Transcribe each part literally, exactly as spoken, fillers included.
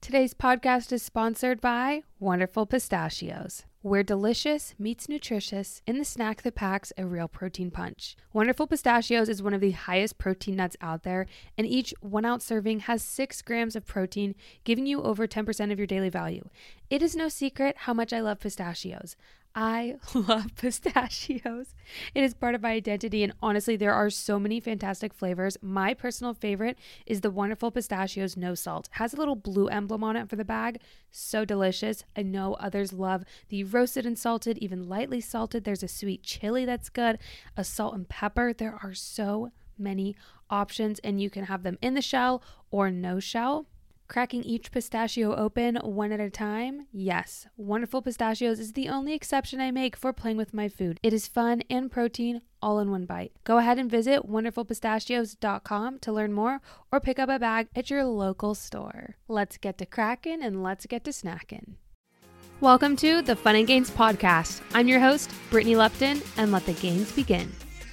Today's podcast is sponsored by Wonderful Pistachios, where delicious meets nutritious in the snack that packs a real protein punch. Wonderful Pistachios is one of the highest protein nuts out there, and each one ounce serving has six grams of protein, giving you over ten percent of your daily value. It is no secret how much I love pistachios. I love pistachios. It is part of my identity, and honestly, there are so many fantastic flavors. My personal favorite is the Wonderful Pistachios No Salt. It has a little blue emblem on it for the bag. So delicious. I know others love the roasted and salted, even lightly salted. There's a sweet chili that's good, a salt and pepper. There are so many options, and you can have them in the shell or no shell. Cracking each pistachio open one at a time? Yes, Wonderful Pistachios is the only exception I make for playing with my food. It is fun and protein all in one bite. Go ahead and visit wonderful pistachios dot com to learn more or pick up a bag at your local store. Let's get to cracking and let's get to snacking. Welcome to the Fun and Gains Podcast. I'm your host, Brittany Lupton, and let the gains begin.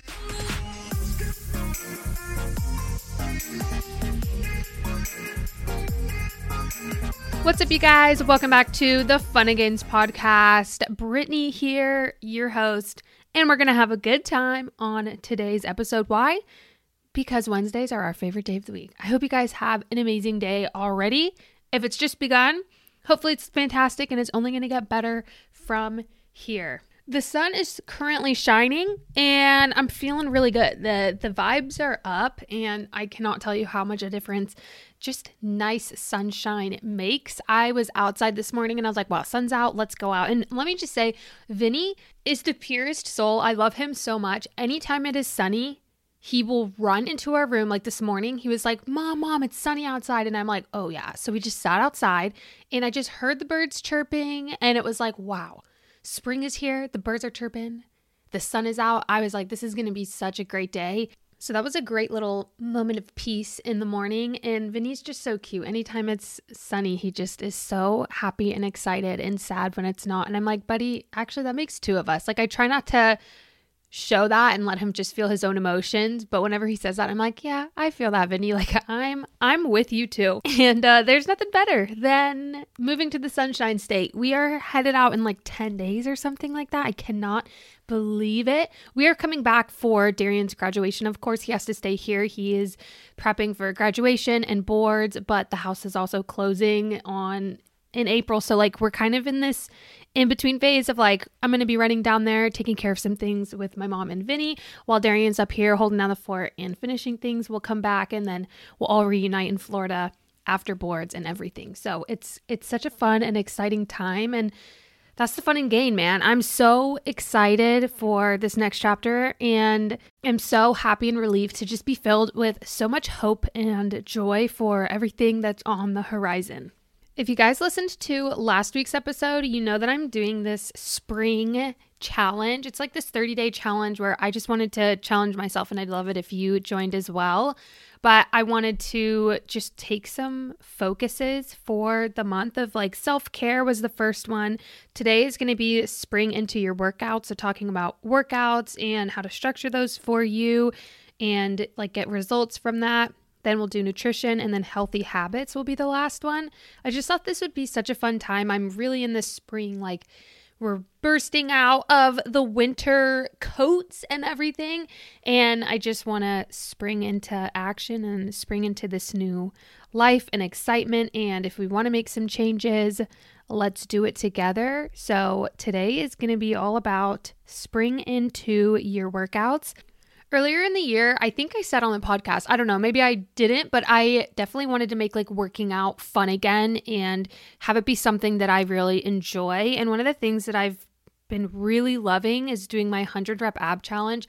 What's up, you guys? Welcome back to the Fun and Gains Podcast. Brittany here, your host, and we're going to have a good time on today's episode. Why? Because Wednesdays are our favorite day of the week. I hope you guys have an amazing day already. If it's just begun, hopefully it's fantastic and it's only going to get better from here. The sun is currently shining and I'm feeling really good. The the vibes are up and I cannot tell you how much a difference just nice sunshine makes. I was outside this morning and I was like, wow, sun's out, let's go out. And let me just say, Vinny is the purest soul. I love him so much. Anytime it is sunny, he will run into our room. Like this morning, he was like, mom, mom, it's sunny outside. And I'm like, oh yeah. So we just sat outside and I just heard the birds chirping and it was like, wow. Spring is here. The birds are chirping. The sun is out. I was like, this is going to be such a great day. So that was a great little moment of peace in the morning. And Vinny's just so cute. Anytime it's sunny, he just is so happy and excited and sad when it's not. And I'm like, buddy, actually, that makes two of us. Like, I try not to show that and let him just feel his own emotions. But whenever he says that, I'm like, yeah, I feel that, Vinny. Like, I'm I'm with you too. And uh, there's nothing better than moving to the Sunshine State. We are headed out in like ten days or something like that. I cannot believe it. We are coming back for Darian's graduation. Of course, he has to stay here. He is prepping for graduation and boards, but the house is also closing on in April. So like we're kind of in this in-between phase of like, I'm going to be running down there, taking care of some things with my mom and Vinny while Darian's up here holding down the fort and finishing things. We'll come back and then we'll all reunite in Florida after boards and everything. So it's, it's such a fun and exciting time. And that's the fun and gain, man. I'm so excited for this next chapter and I'm so happy and relieved to just be filled with so much hope and joy for everything that's on the horizon. If you guys listened to last week's episode, you know that I'm doing this spring challenge. It's like this thirty-day challenge where I just wanted to challenge myself, and I'd love it if you joined as well. But I wanted to just take some focuses for the month of like self-care was the first one. Today is going to be spring into your workouts. So talking about workouts and how to structure those for you and like get results from that. Then we'll do nutrition, and then healthy habits will be the last one. I just thought this would be such a fun time. I'm really in this spring, like we're bursting out of the winter coats and everything. And I just want to spring into action and spring into this new life and excitement. And if we want to make some changes, let's do it together. So today is going to be all about spring into your workouts. Earlier in the year, I think I said on the podcast, I don't know, maybe I didn't, but I definitely wanted to make like working out fun again and have it be something that I really enjoy. And one of the things that I've been really loving is doing my one hundred rep ab challenge.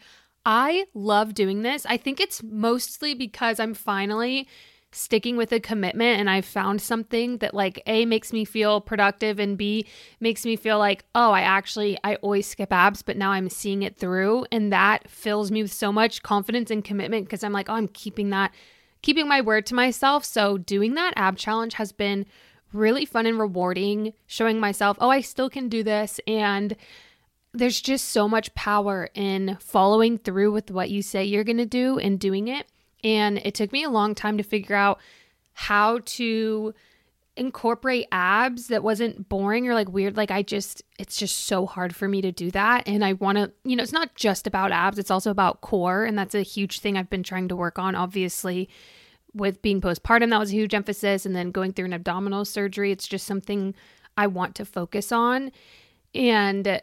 I love doing this. I think it's mostly because I'm finally sticking with a commitment and I've found something that like A, makes me feel productive, and B, makes me feel like, oh, I actually, I always skip abs, but now I'm seeing it through. And that fills me with so much confidence and commitment because I'm like, oh, I'm keeping that, keeping my word to myself. So doing that ab challenge has been really fun and rewarding, showing myself, oh, I still can do this. And there's just so much power in following through with what you say you're going to do and doing it. And it took me a long time to figure out how to incorporate abs that wasn't boring or like weird. Like I just, it's just so hard for me to do that. And I want to, you know, it's not just about abs, it's also about core. And that's a huge thing I've been trying to work on. Obviously, with being postpartum, that was a huge emphasis. And then going through an abdominal surgery, it's just something I want to focus on. And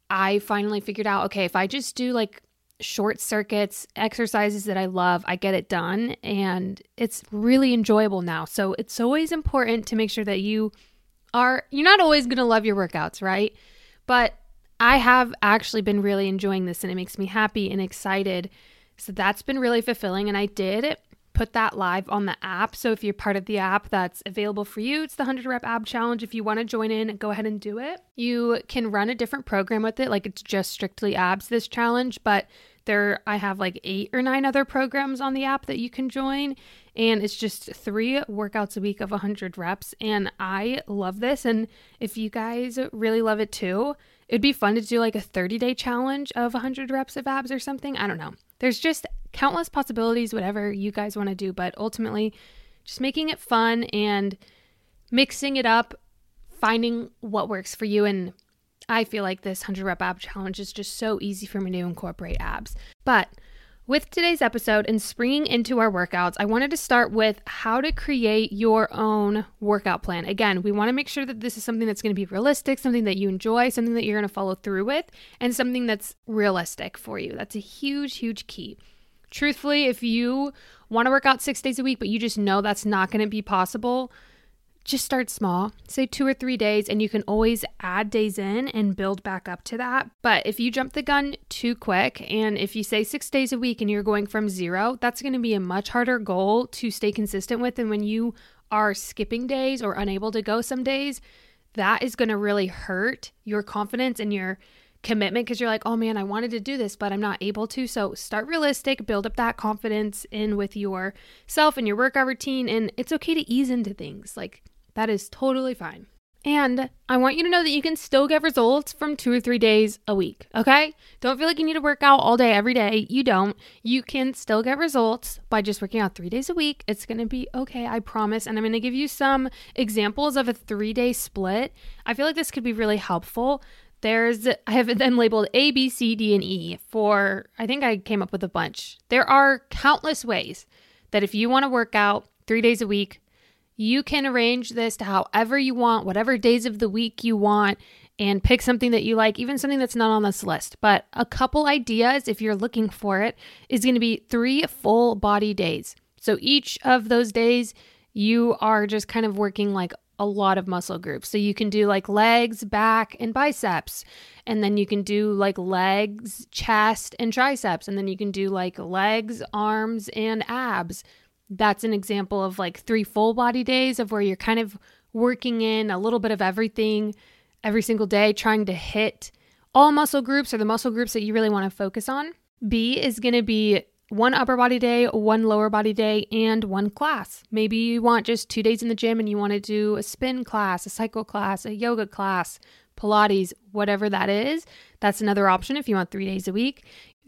I finally figured out, okay, if I just do like short circuits, exercises that I love, I get it done, and it's really enjoyable now. So it's always important to make sure that you are, you're not always going to love your workouts, right? But I have actually been really enjoying this, and it makes me happy and excited. So that's been really fulfilling. And I did put that live on the app. So if you're part of the app, that's available for you. It's the one hundred rep ab challenge. If you want to join in, go ahead and do it. You can run a different program with it. Like it's just strictly abs, this challenge, but there, I have like eight or nine other programs on the app that you can join. And it's just three workouts a week of one hundred reps. And I love this. And if you guys really love it too, it'd be fun to do like a thirty day challenge of one hundred reps of abs or something. I don't know. There's just countless possibilities, whatever you guys want to do. But ultimately, just making it fun and mixing it up, finding what works for you. And I feel like this one hundred rep ab challenge is just so easy for me to incorporate abs. But with today's episode and springing into our workouts, I wanted to start with how to create your own workout plan. Again, we want to make sure that this is something that's going to be realistic, something that you enjoy, something that you're going to follow through with, and something that's realistic for you. That's a huge, huge key. Truthfully, if you want to work out six days a week, but you just know that's not going to be possible, just start small, say two or three days, and you can always add days in and build back up to that. But if you jump the gun too quick, and if you say six days a week and you're going from zero, that's going to be a much harder goal to stay consistent with. And when you are skipping days or unable to go some days, that is going to really hurt your confidence and your commitment, because you're like, oh man, I wanted to do this, but I'm not able to. So start realistic, build up that confidence in with yourself and your workout routine. And it's okay to ease into things. Like, that is totally fine. And I want you to know that you can still get results from two or three days a week, okay? Don't feel like you need to work out all day, every day. You don't. You can still get results by just working out three days a week. It's going to be okay, I promise. And I'm going to give you some examples of a three-day split. I feel like this could be really helpful. There's, I have them labeled A, B, C, D, and E for, I think I came up with a bunch. There are countless ways that if you want to work out three days a week, you can arrange this to however you want, whatever days of the week you want, and pick something that you like, even something that's not on this list. But a couple ideas, if you're looking for it, is going to be three full body days. So each of those days, you are just kind of working like a lot of muscle groups. So you can do like legs, back, and biceps. And then you can do like legs, chest, and triceps. And then you can do like legs, arms, and abs. That's an example of like three full body days of where you're kind of working in a little bit of everything every single day, trying to hit all muscle groups or the muscle groups that you really want to focus on. B is going to be one upper body day, one lower body day, and one class. Maybe you want just two days in the gym and you want to do a spin class, a cycle class, a yoga class, Pilates, whatever that is. That's another option if you want three days a week.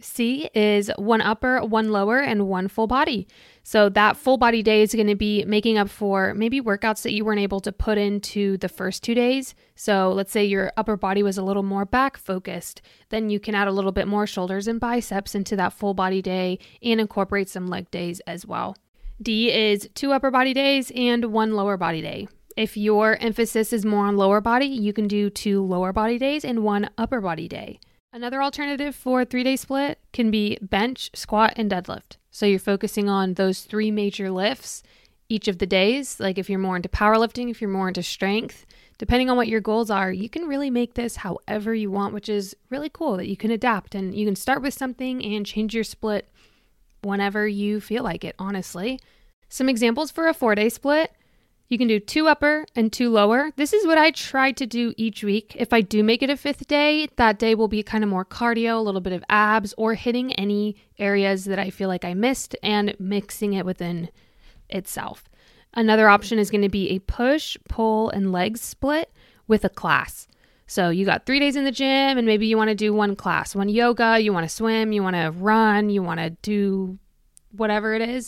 C is one upper, one lower, and one full body. So that full body day is going to be making up for maybe workouts that you weren't able to put into the first two days. So let's say your upper body was a little more back focused. Then you can add a little bit more shoulders and biceps into that full body day and incorporate some leg days as well. D is two upper body days and one lower body day. If your emphasis is more on lower body, you can do two lower body days and one upper body day. Another alternative for a three-day split can be bench, squat, and deadlift. So you're focusing on those three major lifts each of the days. Like if you're more into powerlifting, if you're more into strength, depending on what your goals are, you can really make this however you want, which is really cool that you can adapt and you can start with something and change your split whenever you feel like it, honestly. Some examples for a four-day split. You can do two upper and two lower. This is what I try to do each week. If I do make it a fifth day, that day will be kind of more cardio, a little bit of abs, or hitting any areas that I feel like I missed and mixing it within itself. Another option is going to be a push, pull, and legs split with a class. So you got three days in the gym and maybe you want to do one class, one yoga, you want to swim, you want to run, you want to do whatever it is.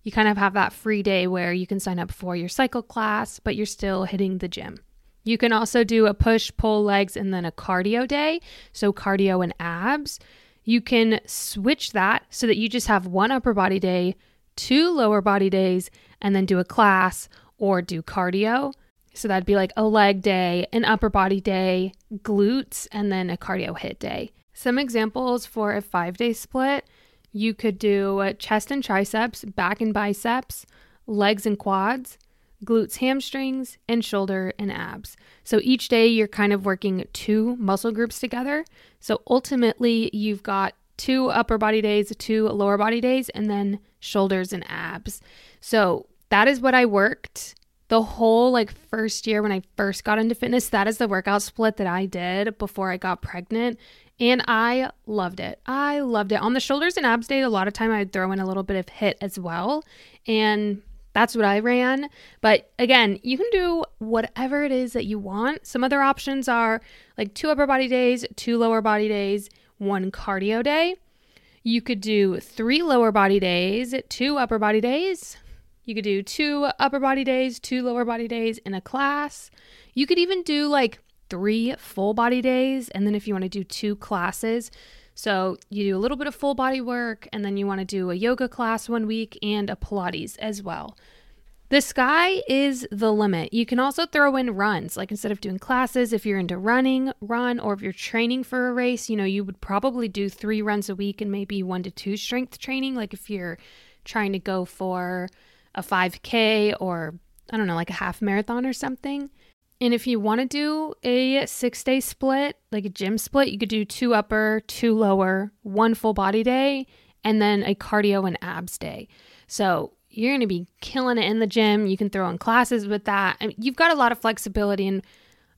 you kind of have that free day where you can sign up for your cycle class, but you're still hitting the gym. You can also do a push, pull, legs, and then a cardio day. So cardio and abs. You can switch that so that you just have one upper body day, two lower body days, and then do a class or do cardio. So that'd be like a leg day, an upper body day, glutes, and then a cardio hit day. Some examples for a five-day split. You could do chest and triceps, back and biceps, legs and quads, glutes, hamstrings, and shoulder and abs. So each day you're kind of working two muscle groups together. So ultimately you've got two upper body days, two lower body days, and then shoulders and abs. So that is what I worked the whole like first year when I first got into fitness. That is the workout split that I did before I got pregnant. And I loved it. I loved it. On the shoulders and abs day, a lot of time I'd throw in a little bit of hit as well. And that's what I ran. But again, you can do whatever it is that you want. Some other options are like two upper body days, two lower body days, one cardio day. You could do three lower body days, two upper body days. You could do two upper body days, two lower body days in a class. You could even do like three full body days. And then if you want to do two classes, so you do a little bit of full body work, and then you want to do a yoga class one week and a Pilates as well. The sky is the limit. You can also throw in runs, like instead of doing classes, if you're into running, run, or if you're training for a race, you know, you would probably do three runs a week and maybe one to two strength training. Like if you're trying to go for a five K or I don't know, like a half marathon or something. And if you want to do a six-day split, like a gym split, you could do two upper, two lower, one full body day, and then a cardio and abs day. So you're going to be killing it in the gym. You can throw in classes with that. I mean, you've got a lot of flexibility. And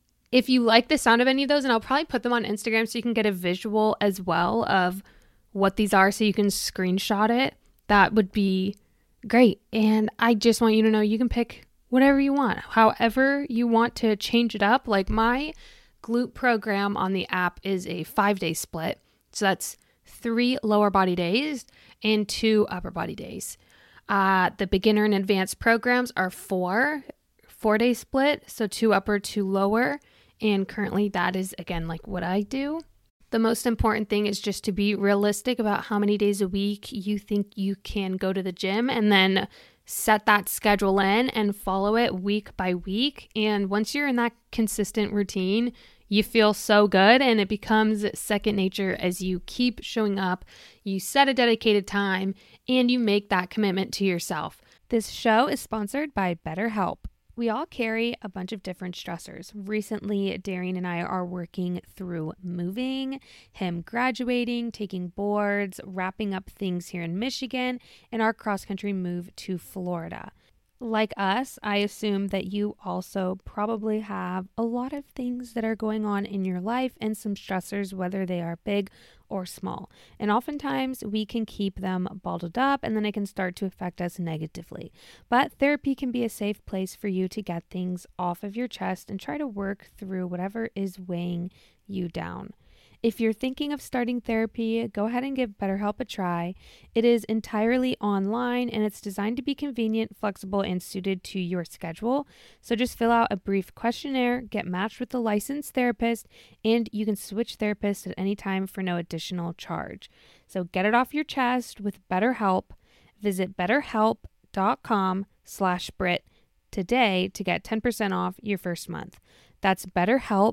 if you like the sound of any of those, and I'll probably put them on Instagram so you can get a visual as well of what these are so you can screenshot it, that would be great. And I just want you to know you can pick whatever you want, however you want to change it up. Like my glute program on the app is a five-day split. So that's three lower body days and two upper body days. Uh, the beginner and advanced programs are four, four-day split. So two upper, two lower. And currently that is, again, like what I do. The most important thing is just to be realistic about how many days a week you think you can go to the gym, and then set that schedule in and follow it week by week. And once you're in that consistent routine, you feel so good and it becomes second nature as you keep showing up, you set a dedicated time, and you make that commitment to yourself. This show is sponsored by BetterHelp. We all carry a bunch of different stressors. Recently, Darian and I are working through moving, him graduating, taking boards, wrapping up things here in Michigan, and our cross-country move to Florida. Like us, I assume that you also probably have a lot of things that are going on in your life and some stressors, whether they are big or small. And oftentimes we can keep them bottled up and then it can start to affect us negatively. But therapy can be a safe place for you to get things off of your chest and try to work through whatever is weighing you down. If you're thinking of starting therapy, go ahead and give BetterHelp a try. It is entirely online and it's designed to be convenient, flexible, and suited to your schedule. So just fill out a brief questionnaire, get matched with a licensed therapist, and you can switch therapists at any time for no additional charge. So get it off your chest with BetterHelp. Visit betterhelp.com slash Brit today to get ten percent off your first month. That's BetterHelp,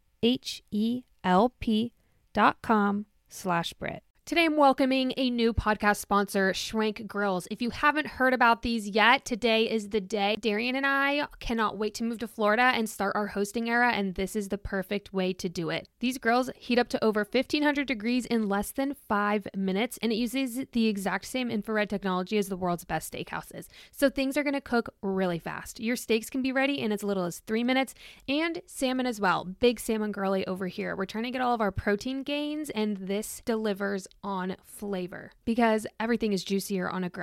H E L P dot com slash Brit. Today I'm welcoming a new podcast sponsor, Schwank Grills. If you haven't heard about these yet, today is the day. Darian and I cannot wait to move to Florida and start our hosting era, and this is the perfect way to do it. These grills heat up to over fifteen hundred degrees in less than five minutes, and it uses the exact same infrared technology as the world's best steakhouses. So things are going to cook really fast. Your steaks can be ready in as little as three minutes, and salmon as well. Big salmon girly over here. We're trying to get all of our protein gains, and this delivers on flavor because everything is juicier on a grill.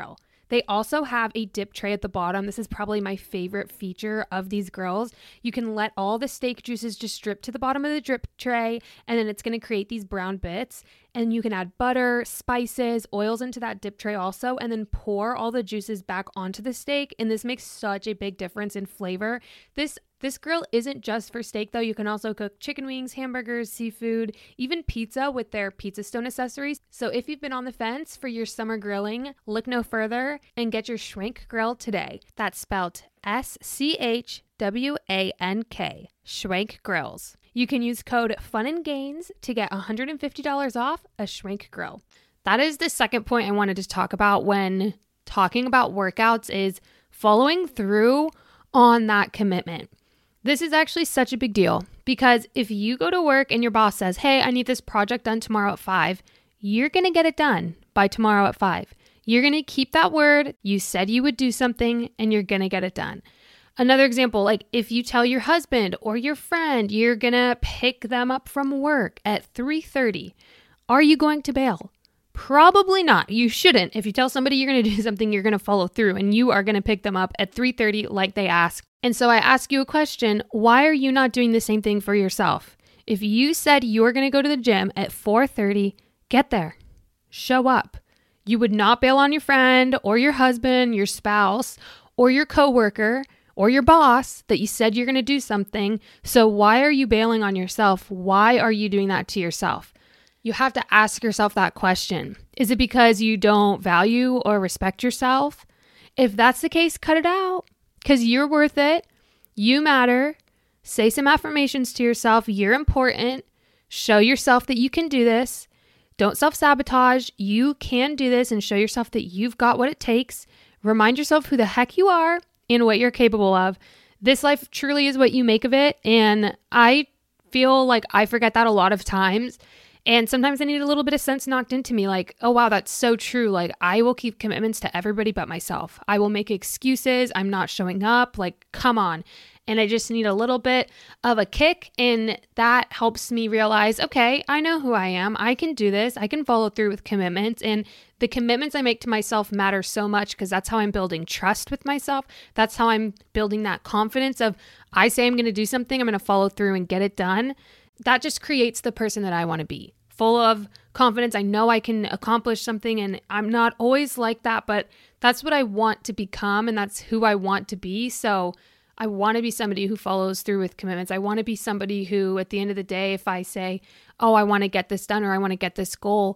They also have a dip tray at the bottom. This is probably my favorite feature of these grills. You can let all the steak juices just drip to the bottom of the drip tray, and then it's going to create these brown bits. And you can add butter, spices, oils into that dip tray also, and then pour all the juices back onto the steak. And this makes such a big difference in flavor. This This grill isn't just for steak though. You can also cook chicken wings, hamburgers, seafood, even pizza with their Pizza Stone accessories. So if you've been on the fence for your summer grilling, look no further and get your Schwank grill today. That's spelled S C H W A N K, Schwank Grills. You can use code Fun and Gains to get one hundred fifty dollars off a Schwank grill. That is the second point I wanted to talk about when talking about workouts, is following through on that commitment. This is actually such a big deal because if you go to work and your boss says, hey, I need this project done tomorrow at five, you're going to get it done by tomorrow at five. You're going to keep that word. You said you would do something and you're going to get it done. Another example, like if you tell your husband or your friend you're going to pick them up from work at three thirty, are you going to bail? Probably not. You shouldn't. If you tell somebody you're going to do something, you're going to follow through and you are going to pick them up at three thirty like they asked. And so I ask you a question, why are you not doing the same thing for yourself? If you said you're going to go to the gym at four thirty, get there. Show up. You would not bail on your friend or your husband, your spouse, or your coworker, or your boss that you said you're going to do something. So why are you bailing on yourself? Why are you doing that to yourself? You have to ask yourself that question. Is it because you don't value or respect yourself? If that's the case, cut it out because you're worth it. You matter. Say some affirmations to yourself. You're important. Show yourself that you can do this. Don't self-sabotage. You can do this and show yourself that you've got what it takes. Remind yourself who the heck you are and what you're capable of. This life truly is what you make of it. And I feel like I forget that a lot of times. And sometimes I need a little bit of sense knocked into me like, oh, wow, that's so true. Like I will keep commitments to everybody but myself. I will make excuses. I'm not showing up. Like, come on. And I just need a little bit of a kick. And that helps me realize, okay, I know who I am. I can do this. I can follow through with commitments. And the commitments I make to myself matter so much because that's how I'm building trust with myself. That's how I'm building that confidence of I say I'm going to do something. I'm going to follow through and get it done. That just creates the person that I want to be. Full of confidence. I know I can accomplish something and I'm not always like that, but that's what I want to become and that's who I want to be. So I want to be somebody who follows through with commitments. I want to be somebody who at the end of the day, if I say, oh, I want to get this done or I want to get this goal,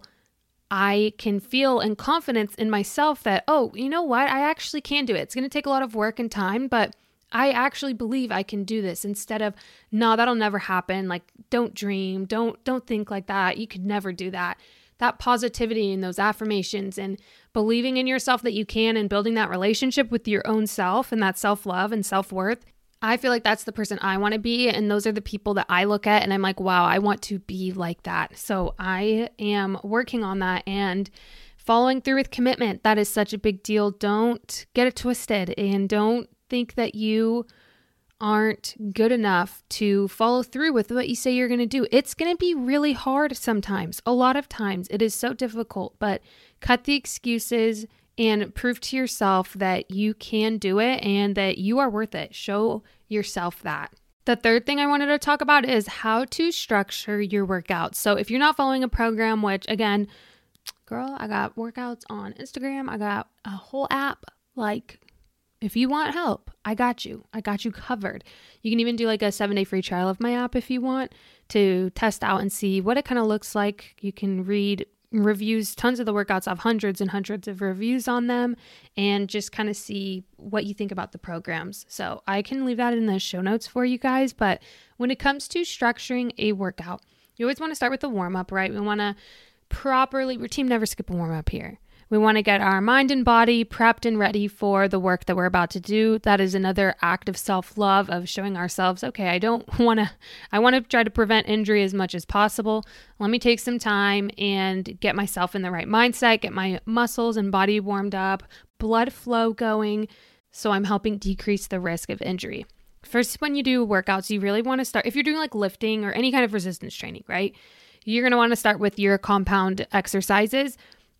I can feel in confidence in myself that, oh, you know what? I actually can do it. It's going to take a lot of work and time, but I actually believe I can do this instead of, no, that'll never happen. Like, don't dream. Don't, don't think like that. You could never do that. That positivity and those affirmations and believing in yourself that you can and building that relationship with your own self and that self-love and self-worth. I feel like that's the person I want to be. And those are the people that I look at and I'm like, wow, I want to be like that. So I am working on that and following through with commitment. That is such a big deal. Don't get it twisted and don't think that you aren't good enough to follow through with what you say you're going to do. It's going to be really hard sometimes. A lot of times it is so difficult, but cut the excuses and prove to yourself that you can do it and that you are worth it. Show yourself that. The third thing I wanted to talk about is how to structure your workouts. So if you're not following a program, which again, girl, I got workouts on Instagram. I got a whole app. Like, if you want help, I got you. I got you covered. You can even do like a seven day free trial of my app if you want to test out and see what it kind of looks like. You can read reviews, tons of the workouts have hundreds and hundreds of reviews on them and just kind of see what you think about the programs. So I can leave that in the show notes for you guys. But when it comes to structuring a workout, you always want to start with the warm up, right? We want to properly, your team never skip a warm up here. We want to get our mind and body prepped and ready for the work that we're about to do. That is another act of self-love of showing ourselves, okay, I don't want to, I want to try to prevent injury as much as possible. Let me take some time and get myself in the right mindset, get my muscles and body warmed up, blood flow going, so I'm helping decrease the risk of injury. First, when you do workouts, you really want to start, if you're doing like lifting or any kind of resistance training, right? You're going to want to start with your compound exercises.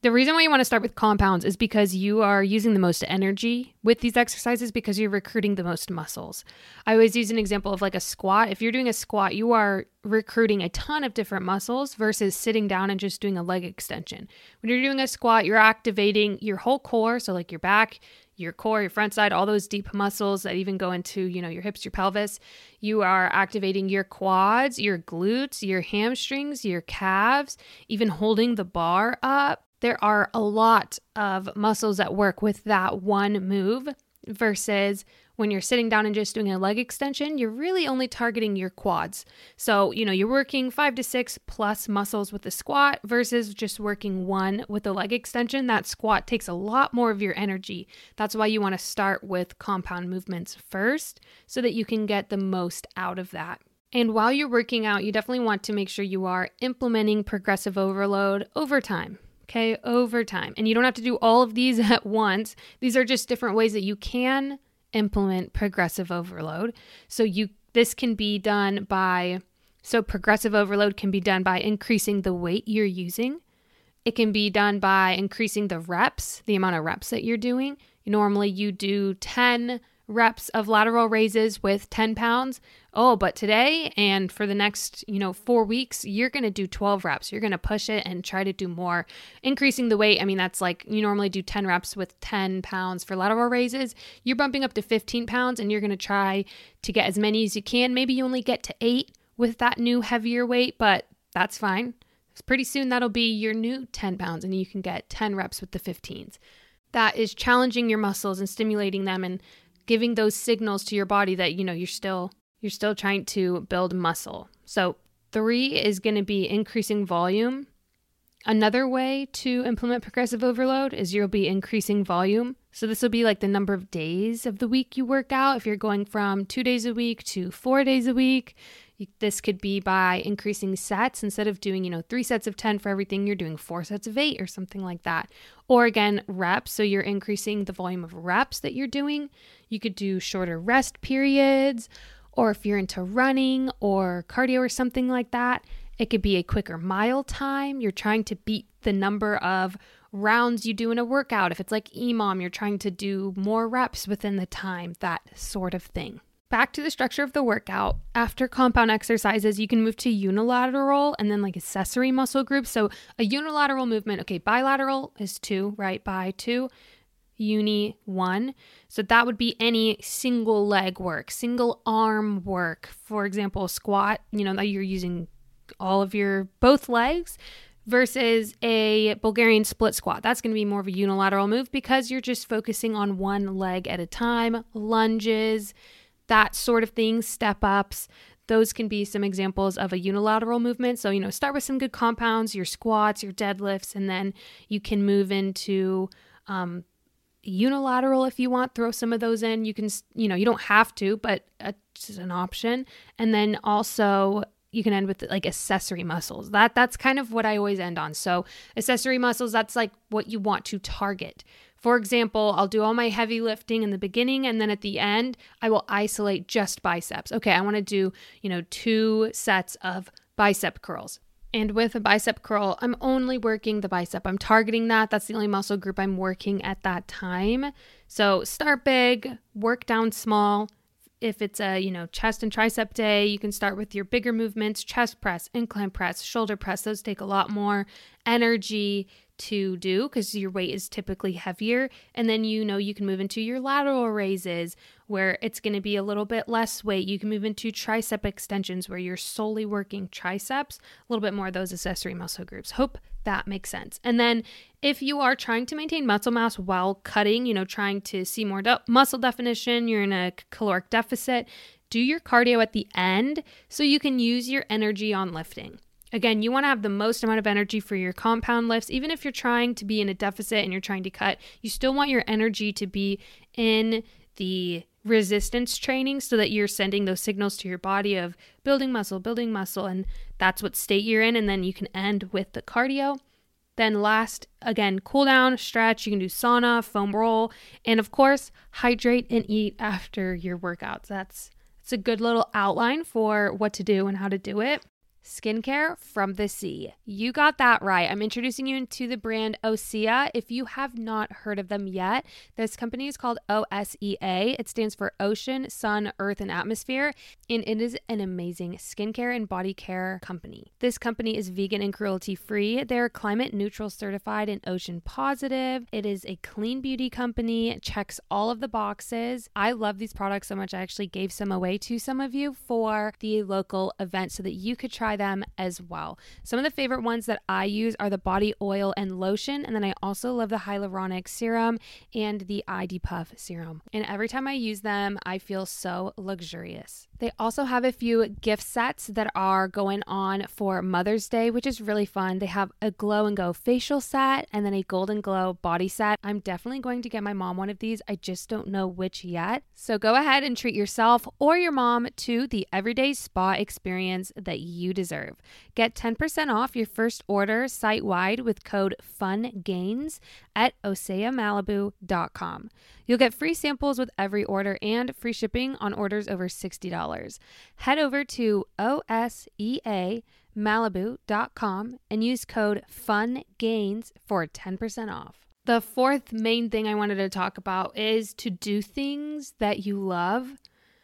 The reason why you want to start with compounds is because you are using the most energy with these exercises because you're recruiting the most muscles. I always use an example of like a squat. If you're doing a squat, you are recruiting a ton of different muscles versus sitting down and just doing a leg extension. When you're doing a squat, you're activating your whole core. So like your back, your core, your front side, all those deep muscles that even go into, you know, your hips, your pelvis. You are activating your quads, your glutes, your hamstrings, your calves, even holding the bar up. There are a lot of muscles that work with that one move versus when you're sitting down and just doing a leg extension, you're really only targeting your quads. So, you know, you're working five to six plus muscles with the squat versus just working one with the leg extension. That squat takes a lot more of your energy. That's why you want to start with compound movements first so that you can get the most out of that. And while you're working out, you definitely want to make sure you are implementing progressive overload over time. Okay, over time. And you don't have to do all of these at once. These are just different ways that you can implement progressive overload. So you this can be done by, so progressive overload can be done by increasing the weight you're using. It can be done by increasing the reps, the amount of reps that you're doing. Normally you do ten reps of lateral raises with ten pounds. Oh, but today and for the next, you know, four weeks, you're going to do twelve reps. You're going to push it and try to do more. Increasing the weight, I mean, that's like you normally do ten reps with ten pounds for lateral raises. You're bumping up to fifteen pounds and you're going to try to get as many as you can. Maybe you only get to eight with that new heavier weight, but that's fine. Pretty soon that'll be your new ten pounds and you can get ten reps with the fifteens. That is challenging your muscles and stimulating them and giving those signals to your body that, you know, you're still you're still trying to build muscle. So three is going to be increasing volume. Another way to implement progressive overload is you'll be increasing volume. So this will be like the number of days of the week you work out. If you're going from two days a week to four days a week, this could be by increasing sets. Instead of doing, you know, three sets of ten for everything, you're doing four sets of eight or something like that. Or again, reps. So you're increasing the volume of reps that you're doing. You could do shorter rest periods, or if you're into running or cardio or something like that, it could be a quicker mile time. You're trying to beat the number of rounds you do in a workout. If it's like E M O M, you're trying to do more reps within the time, that sort of thing. Back to the structure of the workout. After compound exercises, you can move to unilateral and then like accessory muscle groups. So a unilateral movement, okay, bilateral is two, right? Bi two, uni one. So that would be any single leg work, single arm work. For example, squat, you know, that you're using all of your both legs versus a Bulgarian split squat. That's going to be more of a unilateral move because you're just focusing on one leg at a time. Lunges, that sort of thing, step ups. Those can be some examples of a unilateral movement. So, you know, start with some good compounds, your squats, your deadlifts, and then you can move into um, unilateral if you want. Throw some of those in. You can, you know, you don't have to, but it's an option. And then also you can end with like accessory muscles. That that's kind of what I always end on. So accessory muscles, that's like what you want to target. For example, I'll do all my heavy lifting in the beginning and then at the end, I will isolate just biceps. Okay, I want to do, you know, two sets of bicep curls. And with a bicep curl, I'm only working the bicep. I'm targeting that. That's the only muscle group I'm working at that time. So start big, work down small. If it's a, you know, chest and tricep day, you can start with your bigger movements, chest press, incline press, shoulder press. Those take a lot more energy to do because your weight is typically heavier. And then, you know, you can move into your lateral raises where it's going to be a little bit less weight. You can move into tricep extensions where you're solely working triceps, a little bit more of those accessory muscle groups. Hope that makes sense. And then if you are trying to maintain muscle mass while cutting, you know, trying to see more de- muscle definition, you're in a caloric deficit, do your cardio at the end so you can use your energy on lifting. Again, you want to have the most amount of energy for your compound lifts. Even if you're trying to be in a deficit and you're trying to cut, you still want your energy to be in the resistance training so that you're sending those signals to your body of building muscle, building muscle, and that's what state you're in. And then you can end with the cardio. Then last, again, cool down, stretch. You can do sauna, foam roll, and of course, hydrate and eat after your workouts. That's, that's a good little outline for what to do and how to do it. skincare from the sea. You got that right. I'm introducing you into the brand Osea. If you have not heard of them yet, this company is called O S E A. It stands for Ocean, Sun, Earth, and Atmosphere, and it is an amazing skincare and body care company. This company is vegan and cruelty-free. They're climate neutral certified and ocean positive. It is a clean beauty company. It checks all of the boxes. I love these products so much I actually gave some away to some of you for the local event so that you could try them as well. Some of the favorite ones that I use are the body oil and lotion, and then I also love the hyaluronic serum and the I D Puff serum. And every time I use them, I feel so luxurious. They also have a few gift sets that are going on for Mother's Day, which is really fun. They have a Glow and Go facial set and then a Golden Glow body set. I'm definitely going to get my mom one of these. I just don't know which yet. So go ahead and treat yourself or your mom to the everyday spa experience that you deserve. Get ten percent off your first order site-wide with code FUNGAINS at osea malibu dot com. You'll get free samples with every order and free shipping on orders over sixty dollars. Head over to osea malibu dot com and use code FUNGAINS for ten percent off. The fourth main thing I wanted to talk about is to do things that you love.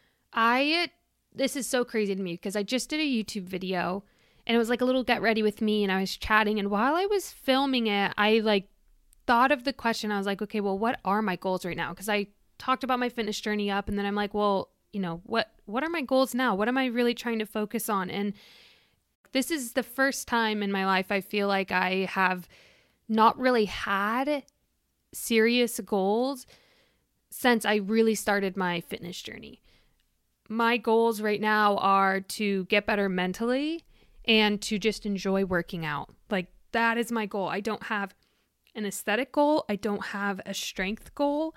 I, this is so crazy to me because I just did a YouTube video and it was like a little get ready with me and I was chatting, and while I was filming it, I like thought of the question. I was like, okay, well, what are my goals right now? Because I talked about my fitness journey up, and then I'm like, well, you know, what, what are my goals now? What am I really trying to focus on? And this is the first time in my life I feel like I have not really had serious goals since I really started my fitness journey. My goals right now are to get better mentally and to just enjoy working out. Like, that is my goal. I don't have an aesthetic goal. I don't have a strength goal.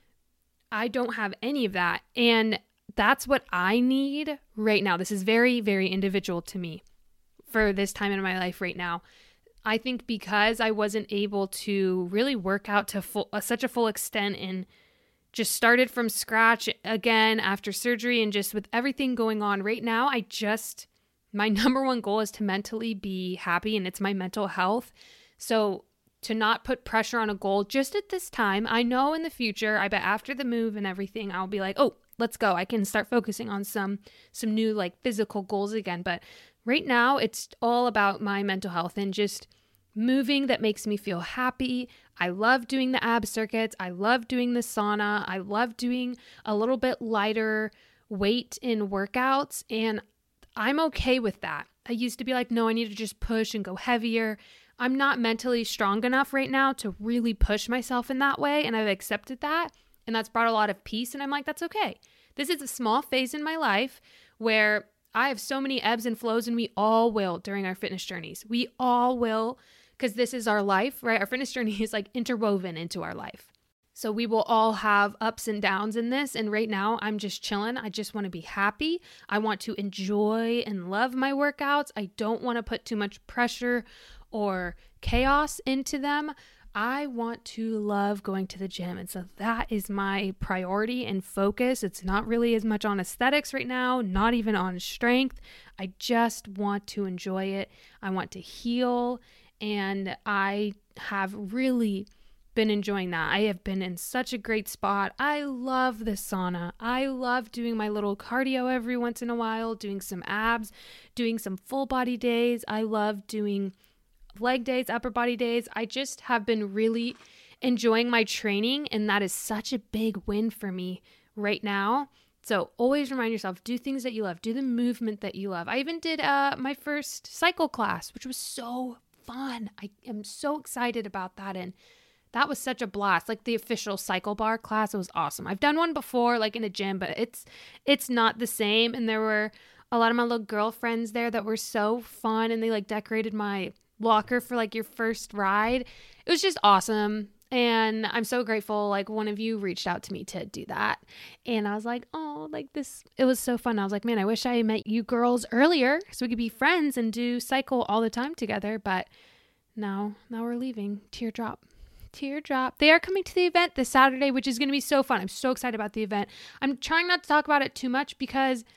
I don't have any of that. And that's what I need right now. This is very, very individual to me for this time in my life right now. I think because I wasn't able to really work out to full, uh, such a full extent and just started from scratch again after surgery and just with everything going on right now, I just, my number one goal is to mentally be happy, and it's my mental health. So to not put pressure on a goal just at this time. I know in the future, I bet after the move and everything, I'll be like, oh, let's go. I can start focusing on some some new like physical goals again. But right now, it's all about my mental health and just moving that makes me feel happy. I love doing the ab circuits. I love doing the sauna. I love doing a little bit lighter weight in workouts, and I'm okay with that. I used to be like, no, I need to just push and go heavier. I'm not mentally strong enough right now to really push myself in that way, and I've accepted that, and that's brought a lot of peace, and I'm like, that's okay. This is a small phase in my life where I have so many ebbs and flows, and we all will during our fitness journeys. We all will, because this is our life, right? Our fitness journey is like interwoven into our life. So we will all have ups and downs in this. And right now I'm just chilling. I just want to be happy. I want to enjoy and love my workouts. I don't want to put too much pressure or chaos into them. I want to love going to the gym. And so that is my priority and focus. It's not really as much on aesthetics right now, not even on strength. I just want to enjoy it. I want to heal. And I have really been enjoying that. I have been in such a great spot. I love the sauna. I love doing my little cardio every once in a while, doing some abs, doing some full body days. I love doing leg days, upper body days. I just have been really enjoying my training, and that is such a big win for me right now. So always remind yourself, do things that you love, do the movement that you love. I even did uh, my first cycle class, which was so fun. I am so excited about that. And that was such a blast. Like the official cycle bar class, it was awesome. I've done one before, like in a gym, but it's it's not the same. And there were a lot of my little girlfriends there that were so fun, and they like decorated my locker for like your first ride. It was just awesome. And I'm so grateful, like one of you reached out to me to do that. And I was like, oh, like this, it was so fun. I was like, man, I wish I met you girls earlier so we could be friends and do cycle all the time together. But now, now we're leaving. Teardrop. Teardrop. They are coming to the event this Saturday, which is going to be so fun. I'm so excited about the event. I'm trying not to talk about it too much because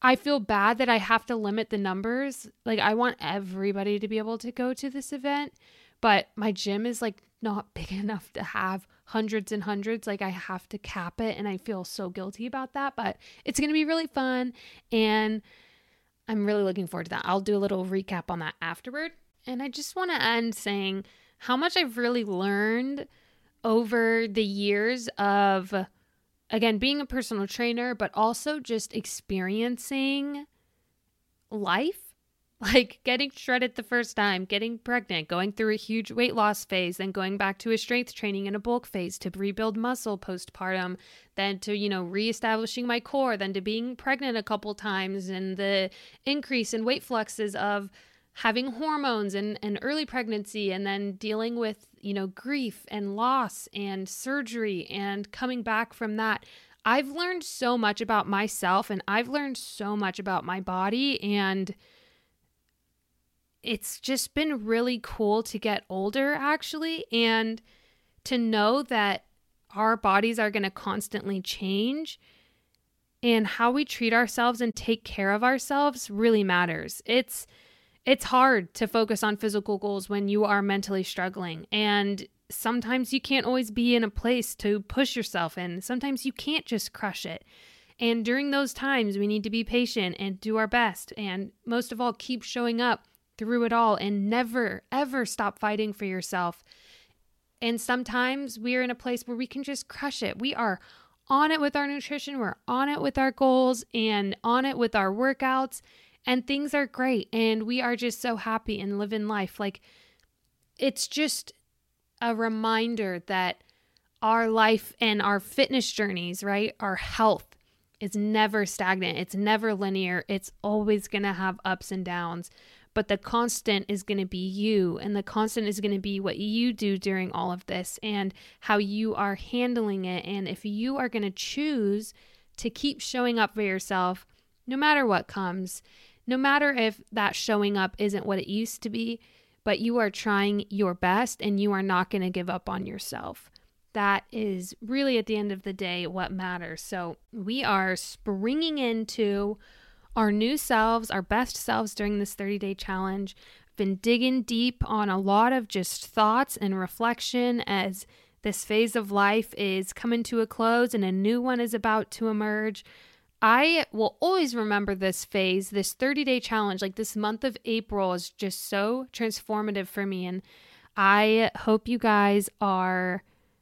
I feel bad that I have to limit the numbers. Like, I want everybody to be able to go to this event, but my gym is like not big enough to have hundreds and hundreds. Like, I have to cap it, and I feel so guilty about that, but it's going to be really fun, and I'm really looking forward to that. I'll do a little recap on that afterward. And I just want to end saying how much I've really learned over the years of, again, being a personal trainer, but also just experiencing life. Like getting shredded the first time, getting pregnant, going through a huge weight loss phase, then going back to a strength training and a bulk phase to rebuild muscle postpartum, then to, you know, reestablishing my core, then to being pregnant a couple times, and the increase in weight fluxes of having hormones and, and early pregnancy, and then dealing with, you know, grief and loss and surgery and coming back from that. I've learned so much about myself, and I've learned so much about my body, and it's just been really cool to get older, actually, and to know that our bodies are going to constantly change, and how we treat ourselves and take care of ourselves really matters. It's it's hard to focus on physical goals when you are mentally struggling, and sometimes you can't always be in a place to push yourself in. Sometimes you can't just crush it. And during those times, we need to be patient and do our best, and most of all, keep showing up through it all, and never, ever stop fighting for yourself. And sometimes we're in a place where we can just crush it. We are on it with our nutrition, we're on it with our goals, and on it with our workouts, and things are great, and we are just so happy and living life. Like, it's just a reminder that our life and our fitness journeys, right, our health is never stagnant. It's never linear. It's always going to have ups and downs. But the constant is going to be you, and the constant is going to be what you do during all of this and how you are handling it. And if you are going to choose to keep showing up for yourself, no matter what comes, no matter if that showing up isn't what it used to be, but you are trying your best and you are not going to give up on yourself. That is really, at the end of the day, what matters. So we are springing into our new selves, our best selves during this thirty-day challenge. I've been digging deep on a lot of just thoughts and reflection as this phase of life is coming to a close and a new one is about to emerge. I will always remember this phase, this thirty-day challenge. Like, this month of April is just so transformative for me, and I hope you guys are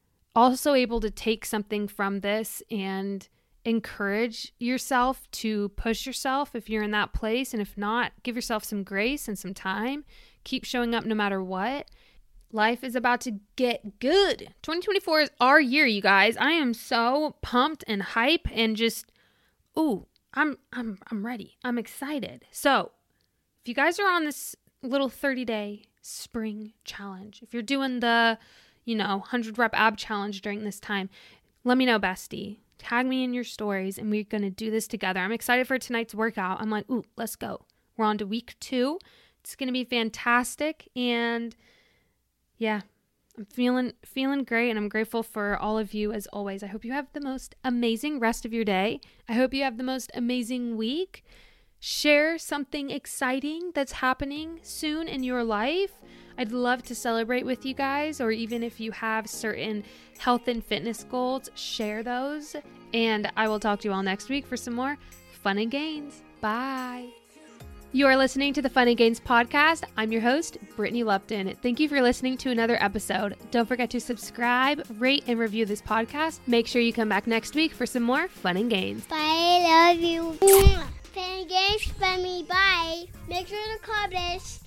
also able to take something from this and encourage yourself to push yourself if you're in that place. And if not, give yourself some grace and some time. Keep showing up no matter what. Life is about to get good. twenty twenty-four is our year, you guys. I am so pumped and hype and just, ooh, I'm I'm I'm ready. I'm excited. So if you guys are on this little thirty-day spring challenge, if you're doing the, you know, one hundred rep ab challenge during this time, let me know, bestie. Tag me in your stories, and we're going to do this together. I'm excited for tonight's workout. I'm like, ooh, let's go. We're on to week two. It's going to be fantastic. And yeah, I'm feeling feeling great, and I'm grateful for all of you as always. I hope you have the most amazing rest of your day. I hope you have the most amazing week. Share something exciting that's happening soon in your life. I'd love to celebrate with you guys, or even if you have certain health and fitness goals, share those. And I will talk to you all next week for some more fun and gains. Bye. You are listening to the Fun and Gains podcast. I'm your host, Brittany Lupton. Thank you for listening to another episode. Don't forget to subscribe, rate, and review this podcast. Make sure you come back next week for some more fun and gains. Bye, I love you. Fun and gains for me. Bye. Make sure to comment.